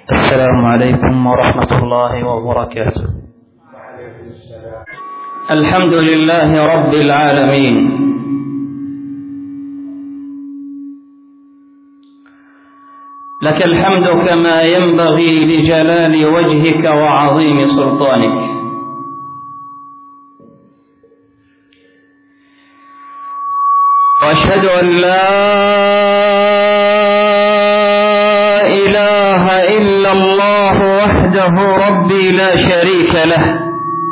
السلام عليكم ورحمة الله وبركاته. الحمد لله رب العالمين، لك الحمد كما ينبغي لجلال وجهك وعظيم سلطانك. وأشهد أن لا إله إلا الله وحده ربي لا شريك له،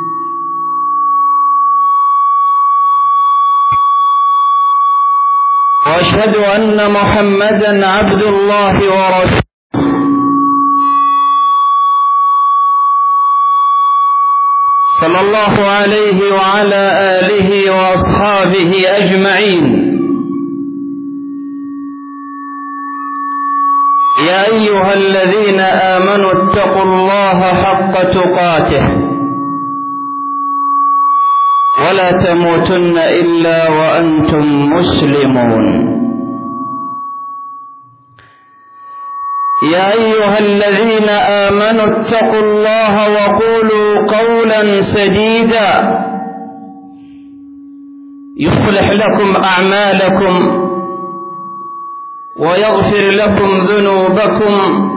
وأشهد أن محمدا عبد الله ورسوله صلى الله عليه وعلى آله وأصحابه أجمعين. يا أيها الذين آمنوا اتقوا الله حق تقاته ولا تموتن إلا وأنتم مسلمون. يا أيها الذين آمنوا اتقوا الله وقولوا قولا سديدا يصلح لكم أعمالكم ويغفر لكم ذنوبكم،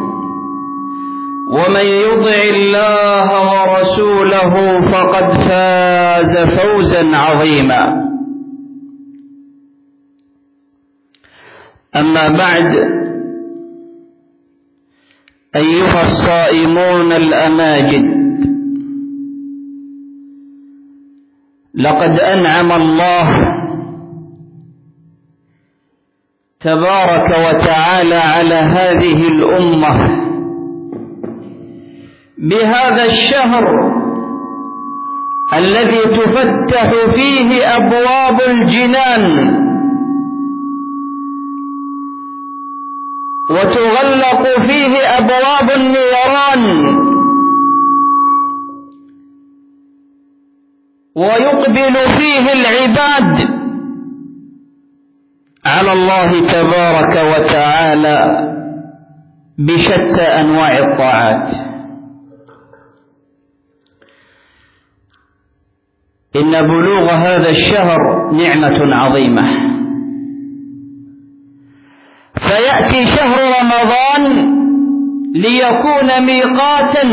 ومن يطع الله ورسوله فقد فاز فوزا عظيما. أما بعد، أيها الصائمون الأماجد، لقد أنعم الله تبارك وتعالى على هذه الأمة بهذا الشهر الذي تفتح فيه أبواب الجنان وتغلق فيه أبواب النيران، ويقبل فيه العباد على الله تبارك وتعالى بشتى أنواع الطاعات. إن بلوغ هذا الشهر نعمة عظيمة، فيأتي شهر رمضان ليكون ميقاتا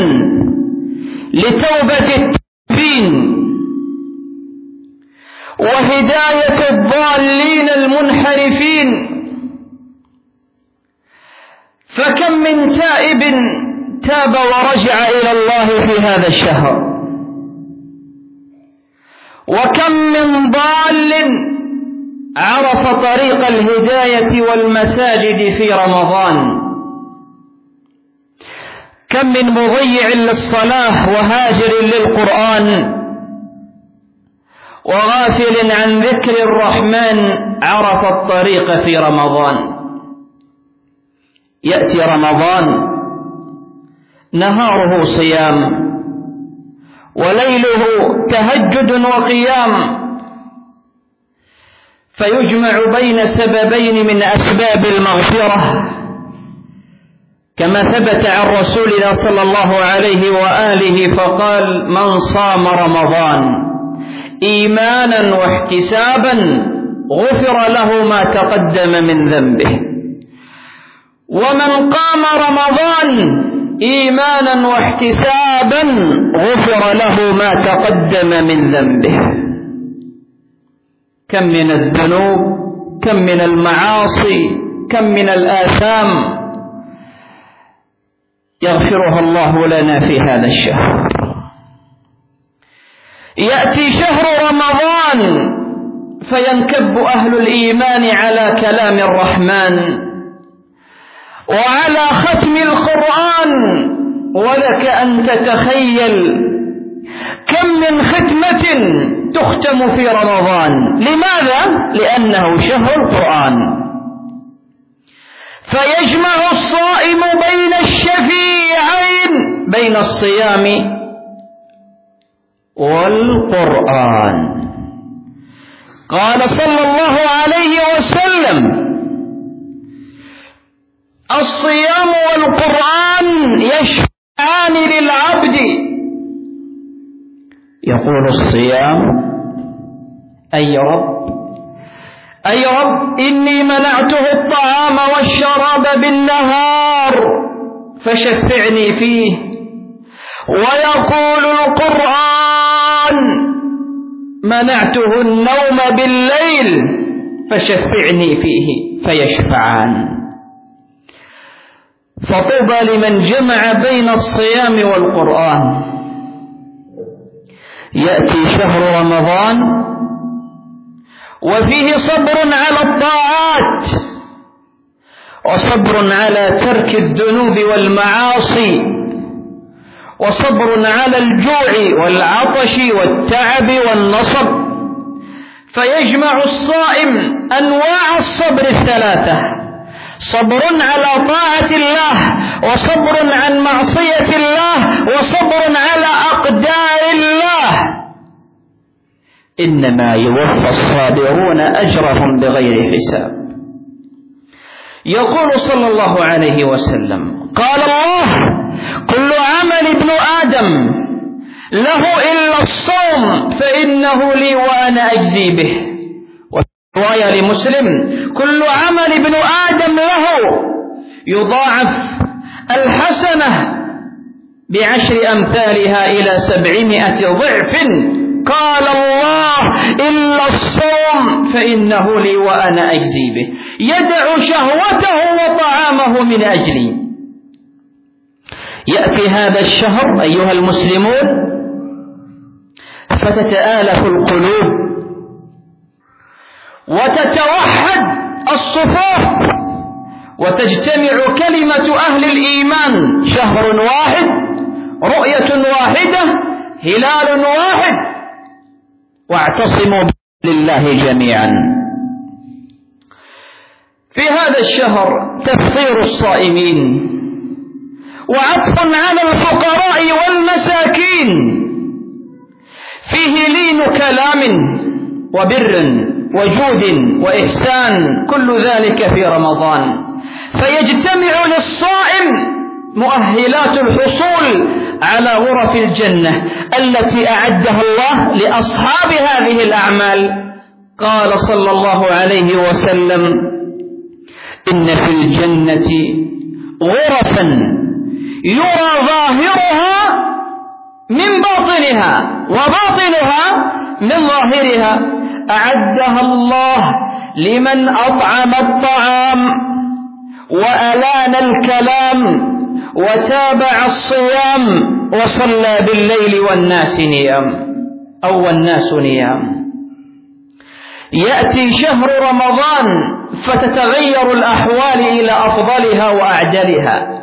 لتوبة التائبين وهداية الضالين المنحرفين. فكم من تائب تاب ورجع إلى الله في هذا الشهر، وكم من ضال عرف طريق الهداية والمساجد في رمضان، كم من مضيع للصلاة وهاجر للقرآن وغافل عن ذكر الرحمن عرف الطريق في رمضان. يأتي رمضان نهاره صيام وليله تهجد وقيام، فيجمع بين سببين من أسباب المغفرة، كما ثبت عن رسولنا صلى الله عليه وآله فقال: من صام رمضان إيمانا واحتسابا غفر له ما تقدم من ذنبه، ومن قام رمضان إيمانا واحتسابا غفر له ما تقدم من ذنبه. كم من الذنوب، كم من المعاصي، كم من الآثام يغفرها الله لنا في هذا الشهر. يأتي شهر رمضان فينكب أهل الإيمان على كلام الرحمن وعلى ختم القرآن، ولك أن تتخيل كم من ختمة تختم في رمضان. لماذا؟ لأنه شهر القرآن، فيجمع الصائم بين الشفيعين، بين الصيام والقرآن. قال صلى الله عليه وسلم: الصيام والقرآن يقول الصيام: أي رب إني منعته الطعام والشراب بالنهار فشفعني فيه. ويقول القرآن: منعته النوم بالليل فشفعني فيه فيشفعان. فطوبى لمن جمع بين الصيام والقرآن. يأتي شهر رمضان وفيه صبر على الطاعات وصبر على ترك الذنوب والمعاصي وصبر على الجوع والعطش والتعب والنصب، فيجمع الصائم أنواع الصبر الثلاثة: صبر على طاعة الله، وصبر عن معصية الله، وصبر على أقدار الله. إنما يوفى الصابرون أجرهم بغير حساب. يقول صلى الله عليه وسلم: قال الله: كل عمل ابن آدم له إلا الصوم فإنه لي وأنا أجزي به. رواية لمسلم: كل عمل ابن آدم له يضاعف الحسنة ب10 أمثالها إلى 700 ضعف. قال الله: إلا الصوم فإنه لي وأنا أجزي به. يدع شهوته وطعامه من أجلي. يأتي هذا الشهر أيها المسلمون فتتآلف القلوب وتتوحد الصفوف وتجتمع كلمة أهل الإيمان. شهر واحد، رؤية واحدة، هلال واحد، واعتصموا بالله جميعا. في هذا الشهر تفطير الصائمين وعطف على الفقراء والمساكين، فيه لين كلام وبر وجود وإحسان، كل ذلك في رمضان. فيجتمع للصائم مؤهلات الحصول على غرف الجنة التي أعدها الله لأصحاب هذه الأعمال. قال صلى الله عليه وسلم: إن في الجنة غرفا يرى ظاهرها من باطنها وباطنها من ظاهرها، أعدها الله لمن أطعم الطعام وألان الكلام وتابع الصيام وصلى بالليل والناس نيام أو والناس نيام. يأتي شهر رمضان فتتغير الأحوال إلى أفضلها وأعدلها،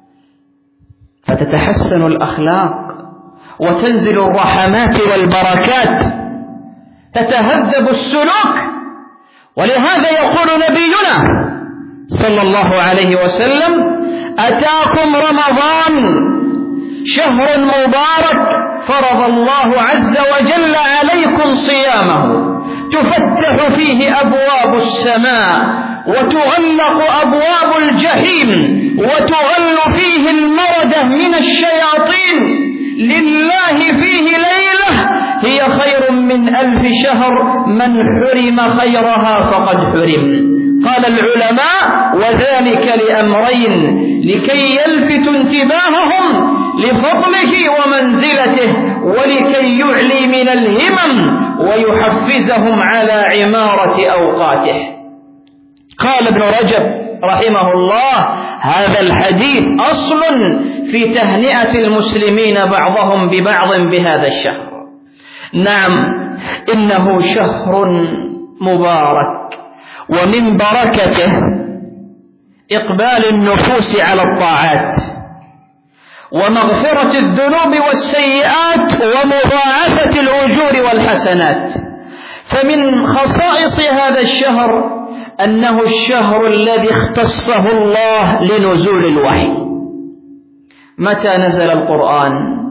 فتتحسن الأخلاق وتنزل الرحمات والبركات، تتهذب السلوك. ولهذا يقول نبينا صلى الله عليه وسلم: أتاكم رمضان شهر مبارك فرض الله عز وجل عليكم صيامه، تفتح فيه أبواب السماء وتغلق أبواب الجحيم وتغل فيه المردة من الشياطين، لله فيه ليلة هي خير من 1000 شهر، من حرم خيرها فقد حرم. قال العلماء: وذلك لأمرين: لكي يلفت انتباههم لفضله ومنزلته، ولكي يعلي من الهمم ويحفزهم على عمارة أوقاته. قال ابن رجب رحمه الله: هذا الحديث أصل في تهنئة المسلمين بعضهم ببعض بهذا الشهر. نعم، إنه شهر مبارك، ومن بركته إقبال النفوس على الطاعات ومغفرة الذنوب والسيئات ومضاعفة الأجور والحسنات. فمن خصائص هذا الشهر أنه الشهر الذي اختصه الله لنزول الوحي. متى نزل القرآن؟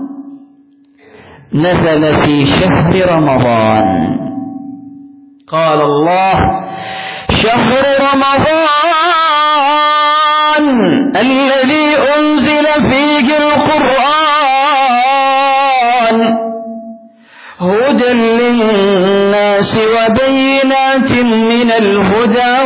نزل في شهر رمضان. قال الله: شهر رمضان الذي أنزل فيه القرآن هدى للناس وبينات من الهدى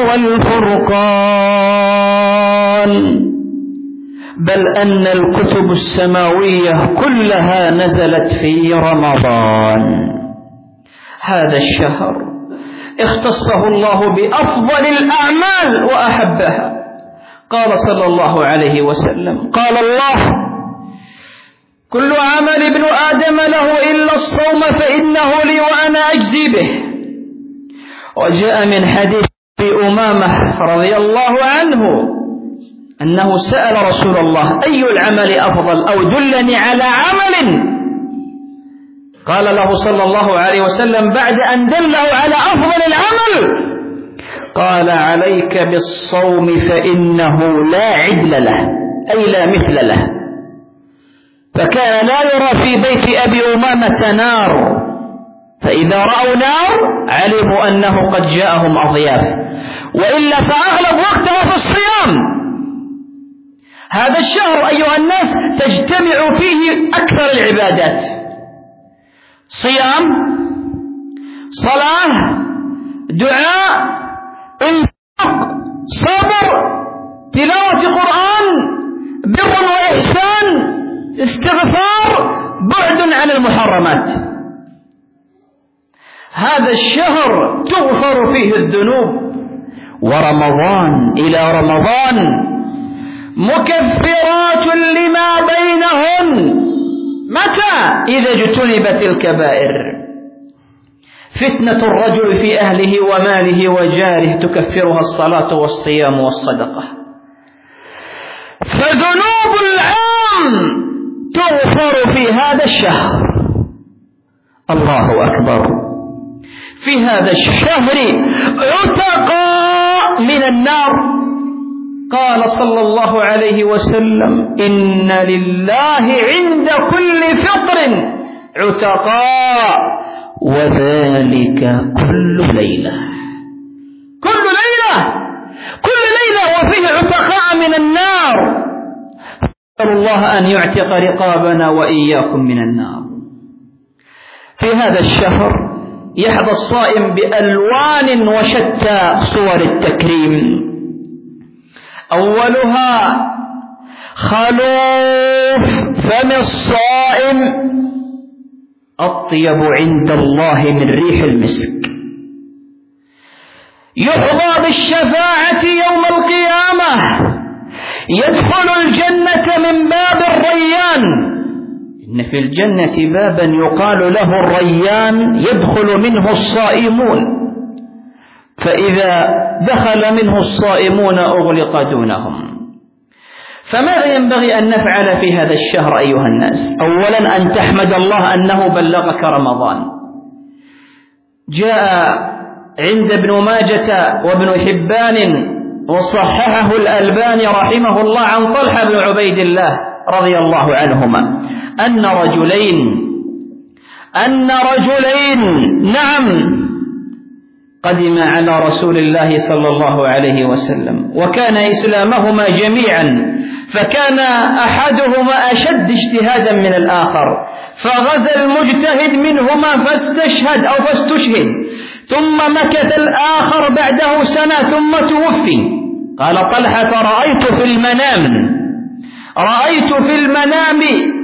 والفرقان، بل أن الكتب السماوية كلها نزلت في رمضان. هذا الشهر اختصه الله بأفضل الأعمال وأحبها. قال صلى الله عليه وسلم: قال الله: كل عمل ابن آدم له إلا الصوم فإنه لي وأنا أجزي به. وجاء من حديث أمامة رضي الله عنه أنه سأل رسول الله: أي العمل أفضل؟ أو دلني على عمل. قال له صلى الله عليه وسلم بعد أن دله على أفضل العمل قال: عليك بالصوم فإنه لا عدل له، أي لا مثل له. فكان لا يرى في بيت أبي أمامة نار، فإذا رأوا نار علموا أنه قد جاءهم أضياف، وإلا فأغلب وقته في الصيام. هذا الشهر أيها الناس تجتمع فيه أكثر العبادات: صيام، صلاة، دعاء، انفاق، صبر، تلاوة قرآن، بر وإحسان، استغفار، بعد عن المحرمات. هذا الشهر تغفر فيه الذنوب. ورمضان إلى رمضان مكفرات لما بينهن. متى؟ إذا اجتنبت الكبائر. فتنة الرجل في أهله وماله وجاره تكفرها الصلاة والصيام والصدقة. فذنوب العام تغفر في هذا الشهر. الله أكبر. في هذا الشهر عتقاء من النار. قال صلى الله عليه وسلم: إن لله عند كل فطر عتقاء، وذلك كل ليلة. كل ليلة، كل ليلة وفيه عتقاء من النار. أسأل الله أن يعتق رقابنا وإياكم من النار. في هذا الشهر يحظى الصائم بألوان وشتى صور التكريم. أولها خلوف فم الصائم أطيب عند الله من ريح المسك. يحظى بالشفاعة يوم القيامة، يدخل الجنة من باب الريان. إن في الجنة بابا يقال له الريان يدخل منه الصائمون، فإذا دخل منه الصائمون أغلق دونهم. فماذا ينبغي أن نفعل في هذا الشهر أيها الناس؟ أولا أن تحمد الله أنه بلغك رمضان. جاء عند ابن ماجة وابن حبان وصححه الألباني رحمه الله عن طلحة بن عبيد الله رضي الله عنهما أن رجلين نعم قدم على رسول الله صلى الله عليه وسلم، وكان إسلامهما جميعا، فكان أحدهما أشد اجتهادا من الآخر، فغزا المجتهد منهما فاستشهد، ثم مكث الآخر بعده سنة ثم توفي. قال طلحة: رأيت في المنام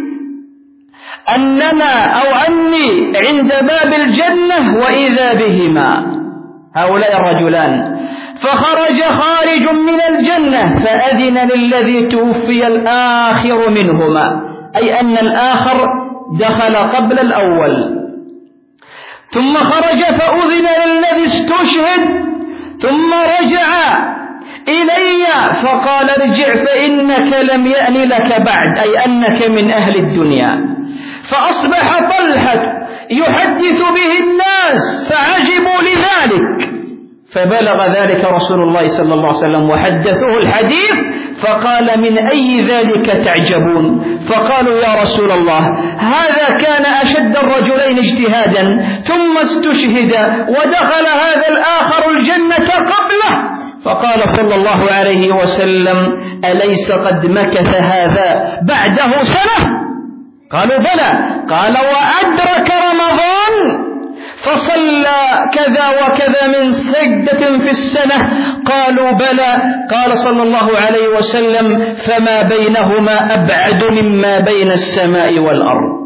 أني عند باب الجنة وإذا بهما هؤلاء الرجلان، فخرج خارج من الجنة فأذن للذي توفي الآخر منهما، أي أن الآخر دخل قبل الأول، ثم خرج فأذن للذي استشهد، ثم رجع إلي فقال: ارجع فإنك لم يأن لك بعد، أي أنك من أهل الدنيا. فأصبح طلحة يحدث به الناس فعجبوا لذلك، فبلغ ذلك رسول الله صلى الله عليه وسلم وحدثوه الحديث، فقال: من أي ذلك تعجبون؟ فقالوا: يا رسول الله، هذا كان أشد الرجلين اجتهادا ثم استشهد ودخل هذا الآخر الجنة قبله. فقال صلى الله عليه وسلم: أليس قد مكث هذا بعده سنة؟ قالوا: بلى. قال: وأدرك رمضان فصلى كذا وكذا من سجدة في السنة؟ قالوا بلى. قال صلى الله عليه وسلم: فما بينهما أبعد مما بين السماء والأرض.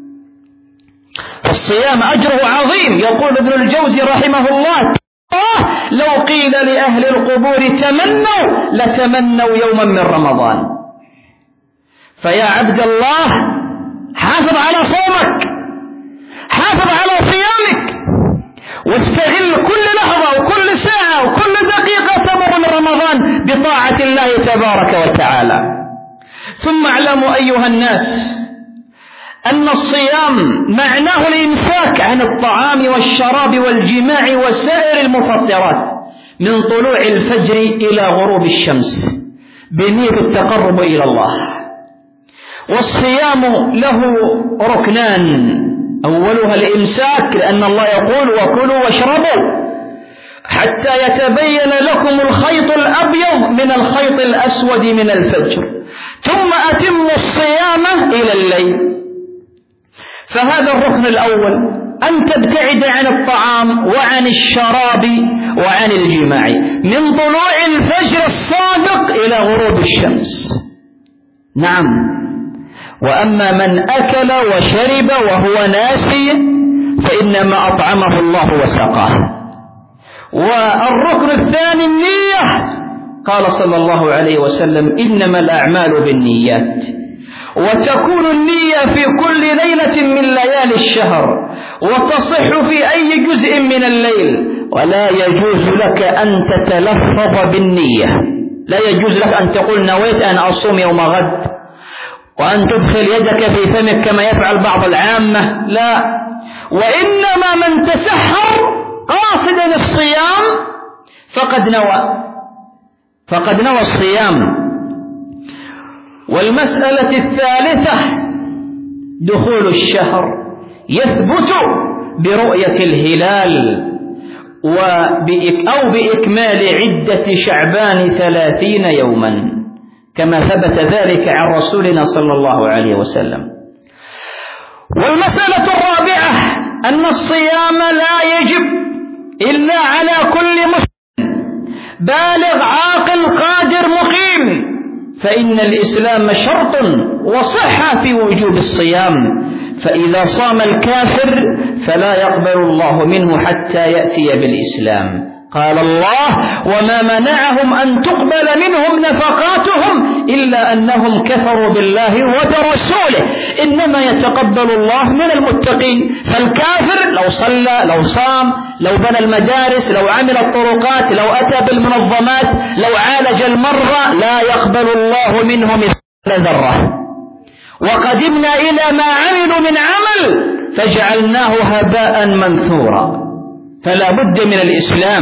الصيام أجره عظيم. يقول ابن الجوزي رحمه الله: لو قيل لأهل القبور تمنوا لتمنوا يوما من رمضان. فيا عبد الله، حافظ على صومك، حافظ على صيامك، واستغل كل لحظة وكل ساعة وكل دقيقة تمر من رمضان بطاعة الله تبارك وتعالى. ثم اعلموا أيها الناس أن الصيام معناه الإمساك عن الطعام والشراب والجماع وسائر المفطرات من طلوع الفجر إلى غروب الشمس بنية التقرب إلى الله. والصيام له ركنان: أولها الإمساك، لأن الله يقول: وكلوا واشربوا حتى يتبين لكم الخيط الأبيض من الخيط الأسود من الفجر، ثم أتموا الصيام إلى الليل. فهذا الركن الأول، أن تبتعد عن الطعام وعن الشراب وعن الجماع من طلوع الفجر الصادق إلى غروب الشمس. نعم. وأما من أكل وشرب وهو ناسي فإنما أطعمه الله وسقاه. والركن الثاني النية. قال صلى الله عليه وسلم: إنما الأعمال بالنيات، وتكون النية في كل ليلة من ليالي الشهر، وتصح في أي جزء من الليل، ولا يجوز لك أن تتلفظ بالنية. لا يجوز لك أن تقول: نويت أن أصوم يوم غد، وأن تدخل يدك في فمك كما يفعل بعض العامة. لا، وإنما من تسحر قاصدا الصيام فقد نوى الصيام. والمسألة الثالثة دخول الشهر، يثبت برؤية الهلال أو بإكمال عدة شعبان 30 يوما، كما ثبت ذلك عن رسولنا صلى الله عليه وسلم. والمسألة الرابعة أن الصيام لا يجب إلا على كل مسلم بالغ عاقل قادر مقيم، فإن الإسلام شرط وصحة في وجوب الصيام. فإذا صام الكافر فلا يقبل الله منه حتى يأتي بالإسلام. قال الله: وما منعهم أن تقبل منهم نفقاتهم إلا أنهم كفروا بالله وبرسوله، إنما يتقبل الله من المتقين. فالكافر لو صلى، لو صام، لو بنى المدارس، لو عمل الطرقات، لو أتى بالمنظمات، لو عالج المرضى، لا يقبل الله منه مثقال ذرة. وقدمنا إلى ما عملوا من عمل فجعلناه هباء منثورا. فلا بد من الإسلام.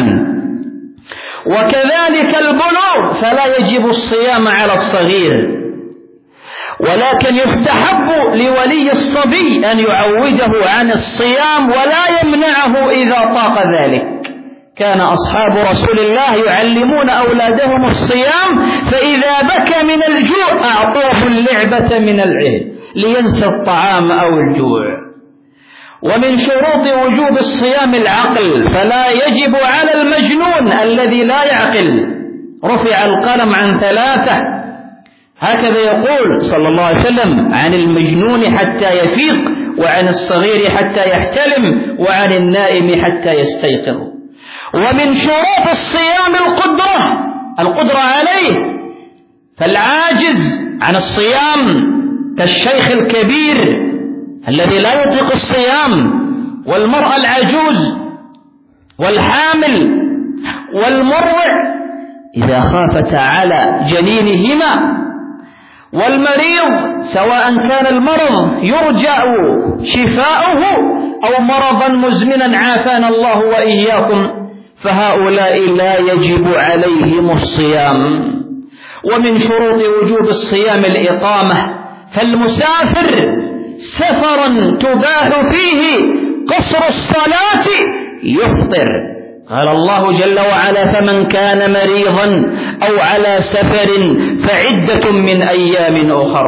وكذلك البلوغ، فلا يجب الصيام على الصغير، ولكن يستحب لولي الصبي أن يعوده عن الصيام ولا يمنعه إذا طاق ذلك. كان أصحاب رسول الله يعلمون أولادهم الصيام، فإذا بكى من الجوع أعطوه اللعبة من العهد لينسى الطعام أو الجوع. ومن شروط وجوب الصيام العقل، فلا يجب على المجنون الذي لا يعقل. رفع القلم عن 3، هكذا يقول صلى الله عليه وسلم: عن المجنون حتى يفيق، وعن الصغير حتى يحتلم، وعن النائم حتى يستيقظ. ومن شروط الصيام القدرة عليه، فالعاجز عن الصيام كالشيخ الكبير الذي لا يطيق الصيام، والمرأة العجوز، والحامل، والمرضع إذا خافتا على جنينهما، والمريض سواء كان المرض يرجى شفاؤه أو مرضا مزمنا عافانا الله وإياكم، فهؤلاء لا يجب عليهم الصيام. ومن شروط وجوب الصيام الإقامة، فالمسافر سفرا تباح فيه قصر الصلاة يفطر. قال الله جل وعلا: فمن كان مريضا أو على سفر فعدة من أيام أخر.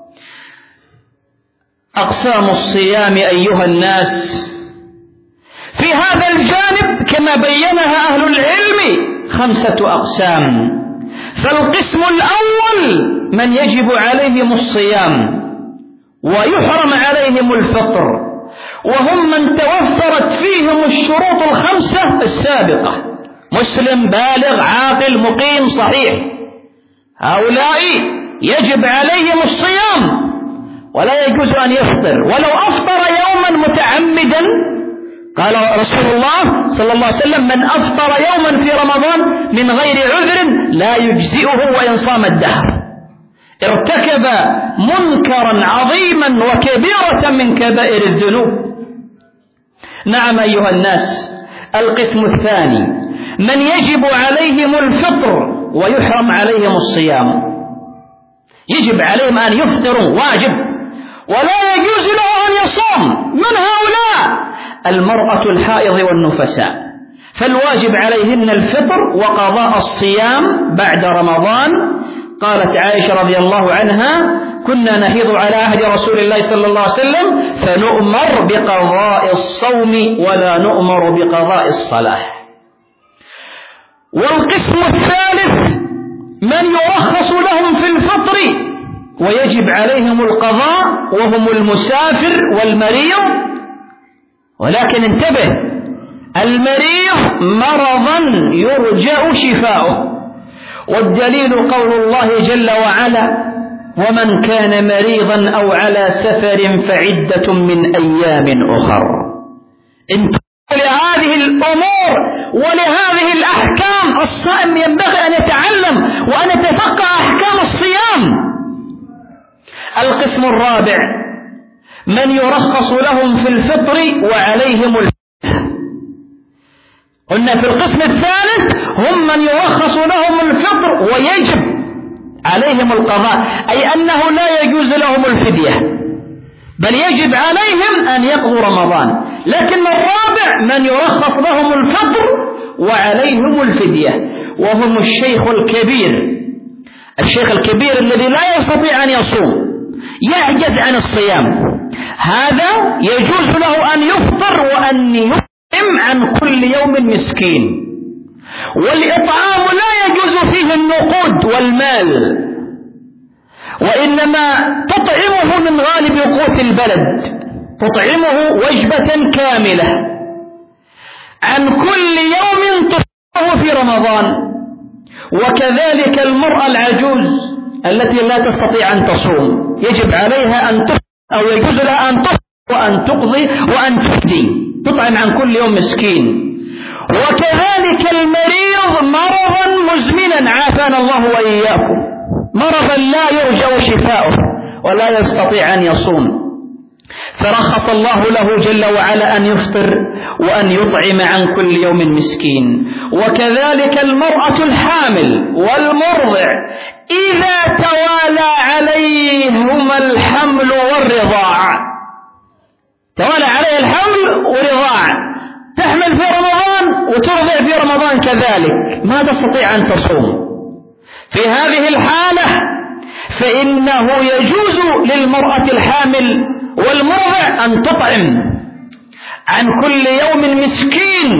أقسام الصيام أيها الناس في هذا الجانب كما بينها أهل العلم 5 أقسام. فالقسم الأول من يجب عليهم الصيام ويحرم عليهم الفطر، وهم من توفرت فيهم الشروط 5 السابقة: مسلم بالغ عاقل مقيم صحيح. هؤلاء يجب عليهم الصيام ولا يجوز أن يفطر، ولو أفطر يوما متعمدا قال رسول الله صلى الله عليه وسلم: من أفطر يوما في رمضان من غير عذر لا يجزئه وإن صام الدهر. ارتكب منكرا عظيما وكبيرة من كبائر الذنوب. نعم أيها الناس، القسم الثاني من يجب عليهم الفطر ويحرم عليهم الصيام. يجب عليهم أن يفطروا واجب، ولا يجوز له أن يصوم. من هؤلاء؟ المرأة الحائض والنفساء، فالواجب عليهن الفطر وقضاء الصيام بعد رمضان. قالت عائشة رضي الله عنها: كنا نحيض على عهد رسول الله صلى الله عليه وسلم فنؤمر بقضاء الصوم ولا نؤمر بقضاء الصلاة. والقسم الثالث من يرخص لهم في الفطر ويجب عليهم القضاء، وهم المسافر والمريض. ولكن انتبه، المريض مرضا يرجى شفاؤه، والدليل قول الله جل وعلا: ومن كان مريضا أو على سفر فعدة من أيام أخر. انتبه لهذه الأمور ولهذه الأحكام. الصائم ينبغي أن يتعلم وأن يتفقه أحكام الصيام. القسم الرابع من يرخص لهم في الفطر وعليهم الفدية. قلنا في القسم الثالث هم من يرخص لهم الفطر ويجب عليهم القضاء، أي أنه لا يجوز لهم الفدية، بل يجب عليهم أن يقضوا رمضان. لكن الرابع من يرخص لهم الفطر وعليهم الفدية، وهم الشيخ الكبير. الشيخ الكبير الذي لا يستطيع أن يصوم، يعجز عن الصيام، هذا يجوز له أن يفطر وأن يطعم عن كل يوم مسكين. والإطعام لا يجوز فيه النقود والمال، وإنما تطعمه من غالب قوت البلد، تطعمه وجبة كاملة عن كل يوم تفطره في رمضان. وكذلك المرأة العجوز التي لا تستطيع أن تصوم يجب عليها أن تفطر، أو يجوز لها أن تفطر وأن تقضي وأن تفدي، تطعم عن كل يوم مسكين. وكذلك المريض مرضا مزمنا، عافانا الله وإياكم، مرضا لا يرجى شفاؤه ولا يستطيع أن يصوم، فرخص الله له جل وعلا أن يفطر وأن يطعم عن كل يوم مسكين. وكذلك المرأة الحامل والمرضع إذا توالى عليهما الحمل والرضاع، توالى عليه الحمل والرضاع، تحمل في رمضان وترضع في رمضان كذلك، ما تستطيع أن تصوم. في هذه الحالة فإنه يجوز للمرأة الحامل والمرضع أن تطعم عن كل يوم مسكين،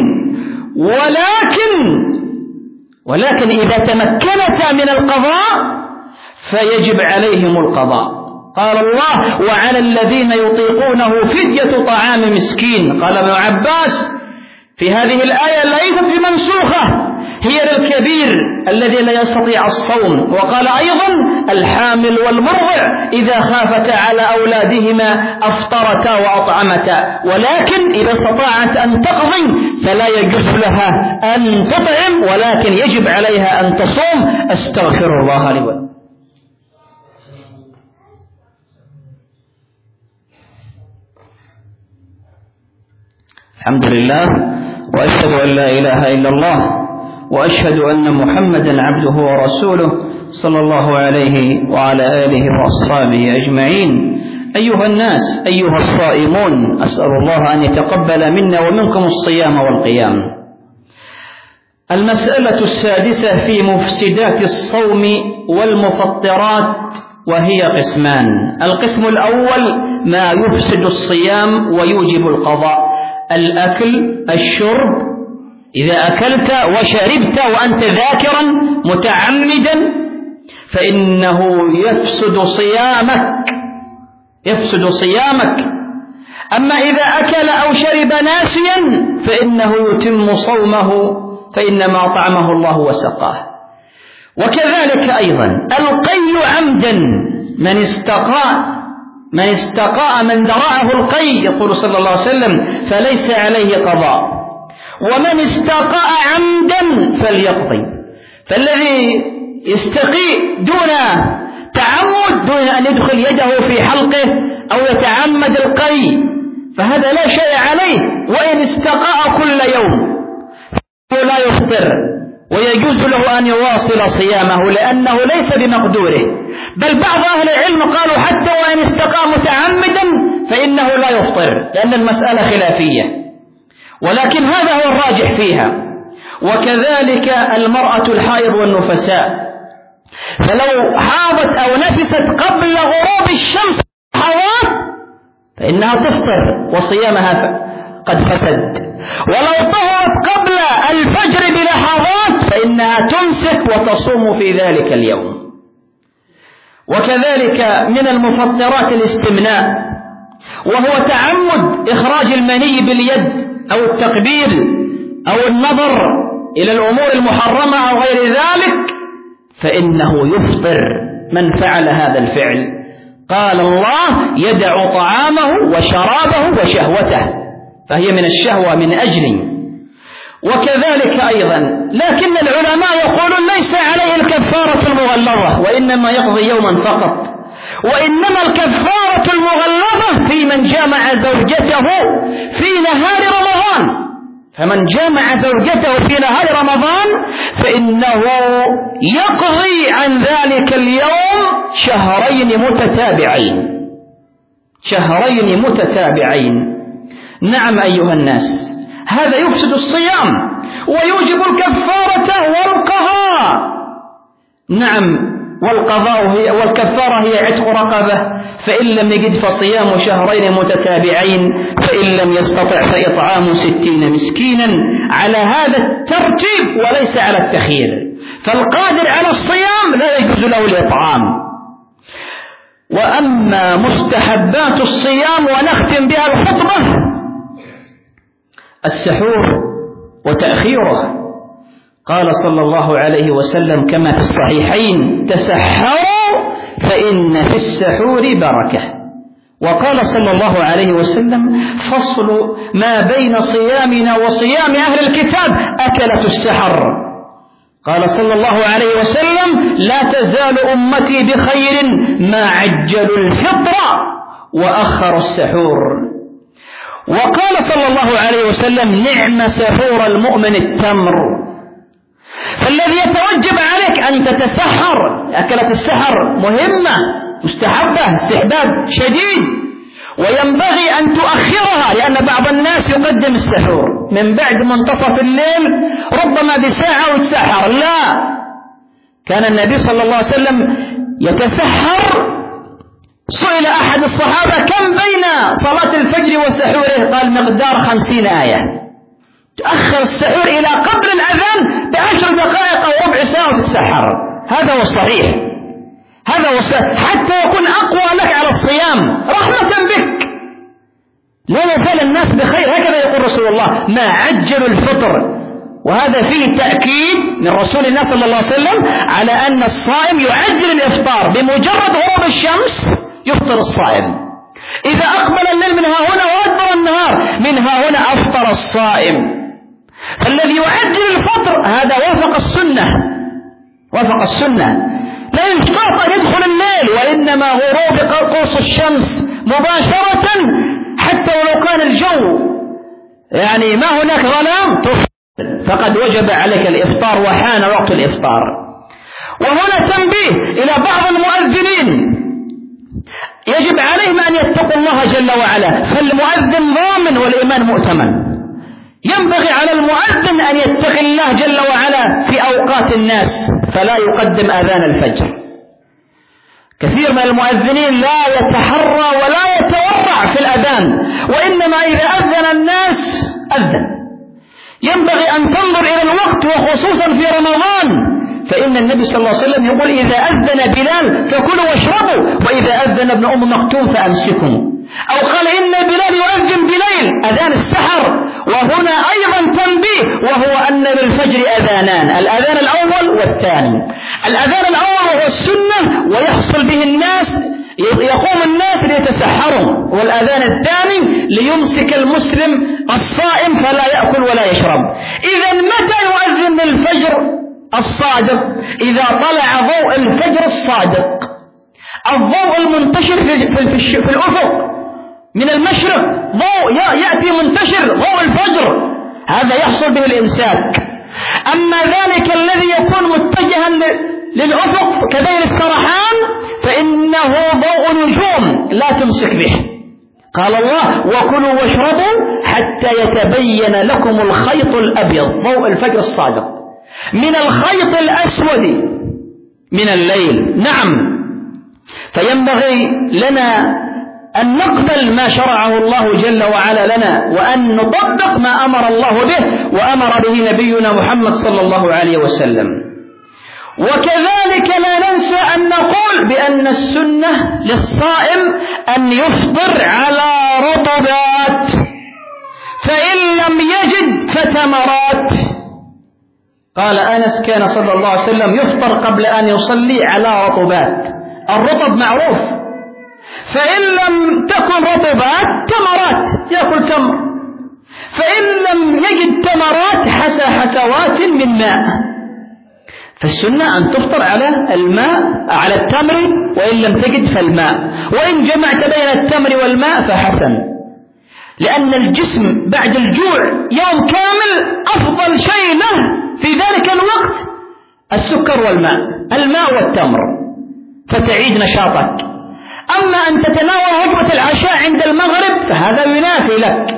ولكن إذا تمكنتا من القضاء فيجب عليهم القضاء. قال الله: وعلى الذين يطيقونه فدية طعام مسكين. قال ابن عباس: في هذه الآية ليست بمنسوخة، هي للكبير الذي لا يستطيع الصوم. وقال أيضا: الحامل والمرضع إذا خافتا على أولادهما أفطرتا وأطعمتا، ولكن إذا استطاعت أن تقضي فلا يجوز لها أن تطعم، ولكن يجب عليها أن تصوم. أستغفر الله لي ولكم. الحمد لله، وأشهد أن لا إله إلا الله، وأشهد أن محمدا عبده ورسوله صلى الله عليه وعلى آله وأصحابه أجمعين. أيها الناس، أيها الصائمون، أسأل الله أن يتقبل منا ومنكم الصيام والقيام. المسألة السادسة في مفسدات الصوم والمفطرات، وهي قسمان. القسم الأول ما يفسد الصيام ويوجب القضاء. الأكل الشرب، إذا أكلت وشربت وأنت ذاكرا متعمدا فإنه يفسد صيامك. أما إذا أكل أو شرب ناسيا فإنه يتم صومه، فإنما طعمه الله وسقاه. وكذلك أيضا القي عمدا، من استقاء من ذرعه القي يقول صلى الله عليه وسلم فليس عليه قضاء، ومن استقاء عمدا فليقضي. فالذي يستقي دون تعمد، دون أن يدخل يده في حلقه أو يتعمد القي، فهذا لا شيء عليه، وإن استقاء كل يوم فلا يفطر، ويجوز له أن يواصل صيامه لأنه ليس بمقدوره. بل بعض أهل العلم قالوا حتى وإن استقاء متعمدا فإنه لا يفطر، لأن المسألة خلافية، ولكن هذا هو الراجح فيها. وكذلك المرأة الحائض والنفساء، فلو حاضت أو نفست قبل غروب الشمس فإنها تفطر وصيامها قد فسد، ولو طهرت قبل الفجر بلحظات فإنها تمسك وتصوم في ذلك اليوم. وكذلك من المفطرات الاستمناء، وهو تعمد إخراج المني باليد أو التقبيل أو النظر إلى الأمور المحرمة أو غير ذلك، فإنه يفطر من فعل هذا الفعل. قال الله يدع طعامه وشرابه وشهوته، فهي من الشهوة من أجل. وكذلك أيضا لكن العلماء يقولون ليس عليه الكفارة المغلظة، وإنما يقضي يوما فقط. وإنما الكفارة المغلظة في من جامع زوجته في نهار رمضان، فمن جامع زوجته في نهار رمضان فإنه يقضي عن ذلك اليوم شهرين متتابعين. نعم أيها الناس، هذا يفسد الصيام ويوجب الكفارة والقضاء. نعم، والكفارة هي عتق رقبة، فإن لم يجد فصيام شهرين متتابعين، فإن لم يستطع فإطعام 60 مسكينا، على هذا الترتيب وليس على التخيير. فالقادر على الصيام لا يجوز له الإطعام. وأما مستحبات الصيام ونختم بها الخطبة: السحور وتأخيره. قال صلى الله عليه وسلم كما في الصحيحين: تسحروا فإن في السحور بركة. وقال صلى الله عليه وسلم: فصل ما بين صيامنا وصيام أهل الكتاب أكلة السحر. قال صلى الله عليه وسلم: لا تزال أمتي بخير ما عجلوا الفطر وأخروا السحور. وقال صلى الله عليه وسلم: نعم سحور المؤمن التمر. فالذي يتوجب عليك أن تتسحر، أكلة السحر مهمة مستحبة استحباب شديد، وينبغي أن تؤخرها، لأن بعض الناس يقدم السحور من بعد منتصف الليل ربما بساعة ويتسحر. لا، كان النبي صلى الله عليه وسلم يتسحر. سئل أحد الصحابة: كم بين صلاة الفجر وسحوره؟ قال: مقدار 50 آية. تأخر السحور إلى قبل الأذان ب10 دقائق أو ربع ساعة وتتسحر. هذا هو الصحيح، هذا هو الصحيح، حتى يكون أقوى لك على الصيام رحمة بك. لا يزال الناس بخير، هكذا يقول رسول الله: ما عجلوا الفطر. وهذا فيه تأكيد من رسول الله صلى الله عليه وسلم على أن الصائم يعجل الإفطار، بمجرد غروب الشمس يفطر الصائم. إذا أقبل الليل من ها هنا وأدبر النهار من ها هنا أفطر الصائم. فالذي يعجل الفطر هذا وافق السنة. لا يشترط أن يدخل الليل، وإنما غروب قرص الشمس مباشرة، حتى ولو كان الجو يعني ما هناك ظلام فقد وجب عليك الإفطار وحان وقت الإفطار. وهنا تنبيه إلى بعض المؤذنين، يجب عليهم أن يتقوا الله جل وعلا، فالمؤذن ضامن والإيمان مؤتمن. ينبغي على المؤذن أن يتقي الله جل وعلا في أوقات الناس، فلا يقدم أذان الفجر. كثير من المؤذنين لا يتحرى ولا يتورع في الأذان، وإنما إذا أذن الناس أذن. ينبغي أن تنظر إلى الوقت وخصوصا في رمضان، فإن النبي صلى الله عليه وسلم يقول إذا أذن بلال فكلوا واشربوا، وإذا أذن ابن أم مكتوم فأمسكوا. أو قال إن بلال يؤذن بليل أذان السحر. وهنا أيضا تنبيه، وهو أن للفجر أذانان، الأذان الأول والثاني. الأذان الأول هو السنة ويحصل به الناس، يقوم الناس ليتسحروا، والأذان الثاني ليمسك المسلم الصائم فلا يأكل ولا يشرب. إذا متى يؤذن الفجر الصادق؟ إذا طلع ضوء الفجر الصادق، الضوء المنتشر في الأفق من المشرق، ضوء يأتي منتشر ضوء الفجر، هذا يحصل به الإمساك. أما ذلك الذي يكون متجها للأفق كذلك السرحان فإنه ضوء نجوم لا تمسك به. قال الله وكلوا واشربوا حتى يتبين لكم الخيط الأبيض، ضوء الفجر الصادق، من الخيط الأسود من الليل. نعم، فينبغي لنا أن نقبل ما شرعه الله جل وعلا لنا، وأن نطبق ما أمر الله به وأمر به نبينا محمد صلى الله عليه وسلم. وكذلك لا ننسى أن نقول بأن السنة للصائم أن يفطر على رطبات، فإن لم يجد فتمرات. قال أنس كان صلى الله عليه وسلم يفطر قبل أن يصلي على رطبات، الرطب معروف، فإن لم تكن رطبات تمرات، يأكل تمر، فإن لم يجد تمرات حسى حسوات من ماء. فالسنة أن تفطر على الماء، على التمر، وإن لم تجد فالماء، وإن جمعت بين التمر والماء فحسن، لأن الجسم بعد الجوع يوم كامل أفضل شيء له في ذلك الوقت السكر والماء، الماء والتمر، فتعيد نشاطك. أما أن تتناول وجبة العشاء عند المغرب فهذا ينافي لك.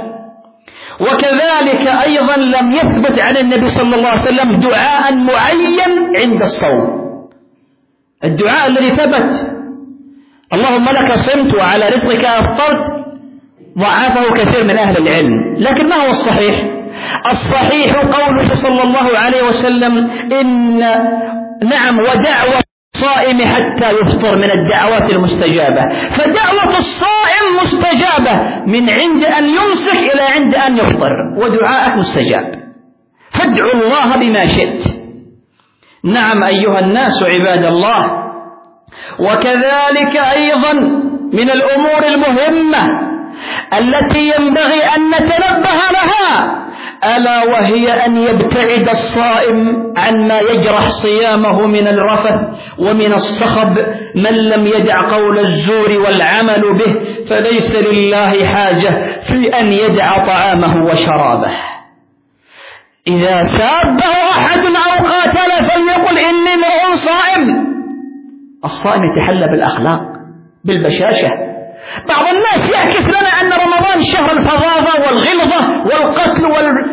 وكذلك أيضا لم يثبت عن النبي صلى الله عليه وسلم دعاء معين عند الصوم. الدعاء الذي ثبت اللهم لك صمت وعلى رزقك أفطرت ضعفه كثير من أهل العلم، لكن ما هو الصحيح؟ الصحيح قوله صلى الله عليه وسلم إن نعم ودعوة الصائم حتى يفطر من الدعوات المستجابة، فدعوة الصائم مستجابة من عند أن يمسك إلى عند أن يفطر، ودعاءك مستجاب، فادعوا الله بما شئت. نعم أيها الناس عباد الله. وكذلك أيضا من الأمور المهمة التي ينبغي أن نتنبه لها ألا وهي أن يبتعد الصائم عن ما يجرح صيامه من الرفث ومن الصخب. من لم يدع قول الزور والعمل به فليس لله حاجة في أن يدع طعامه وشرابه. إذا سابه أحد أو قاتل فليقل إني امرؤ صائم. الصائم يتحلى بالأخلاق بالبشاشة. بعض الناس يعكس لنا أن رمضان شهر الفظاظة والغلظة والقتل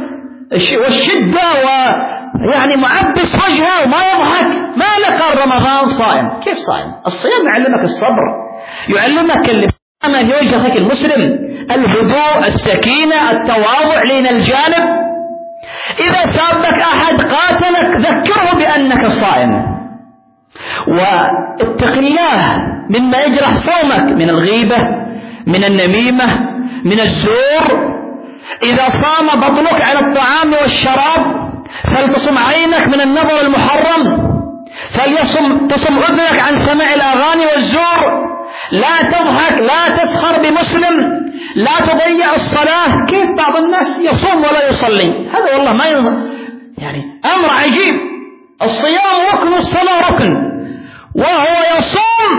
والشدة ويعني معبس وجهه وما يضحك. ما لك رمضان صائم؟ كيف صائم؟ الصيام يعلمك الصبر، يعلمك الابتسامة في وجهك المسلم، الهدوء، السكينة، التواضع لين الجانب. إذا سابك أحد قاتلك ذكره بأنك صائم، واتق الله مما يجرح صومك من الغيبة، من النميمة، من الزور. إذا صام بطنك على الطعام والشراب فلتصم عينك من النظر المحرم، تصم أذنك عن سماع الأغاني والزور. لا تضحك، لا تسخر بمسلم، لا تضيع الصلاة. كيف بعض الناس يصوم ولا يصلي؟ هذا والله ما يعني أمر عجيب. الصيام ركن، الصلاة ركن، وهو يصوم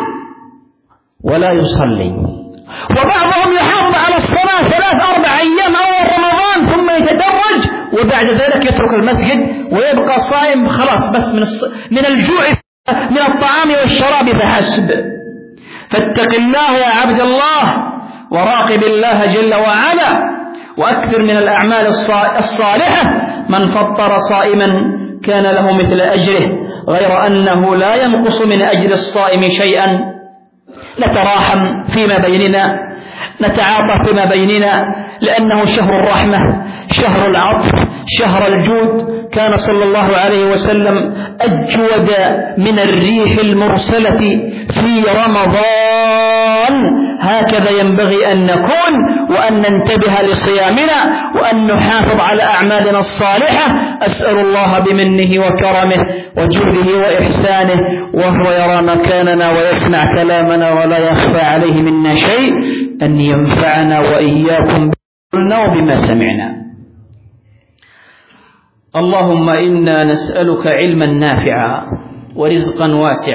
ولا يصلي. وبعضهم يحافظ على الصلاة 3-4 أيام أول رمضان ثم يتدرج، وبعد ذلك يترك المسجد ويبقى صائم خلاص بس من الجوع من الطعام والشراب فحسب. فاتق الله يا عبد الله وراقب الله جل وعلا، وأكثر من الأعمال الصالحة. من فطر صائما كان له مثل أجره، غير أنه لا ينقص من أجر الصائم شيئا. نتراحم فيما بيننا، نتعاطف فيما بيننا، لأنه شهر الرحمة، شهر العطف، شهر الجود. كان صلى الله عليه وسلم أجود من الريح المرسلة في رمضان. هكذا ينبغي أن نكون، وأن ننتبه لصيامنا، وأن نحافظ على أعمالنا الصالحة. أسأل الله بمنه وكرمه وجوده وإحسانه، وهو يرى مكاننا ويسمع كلامنا ولا يخفى عليه منا شيء، أن ينفعنا وإياكم بما وبما سمعنا. اللهم إنا نسألك علما نافعا ورزقا واسعا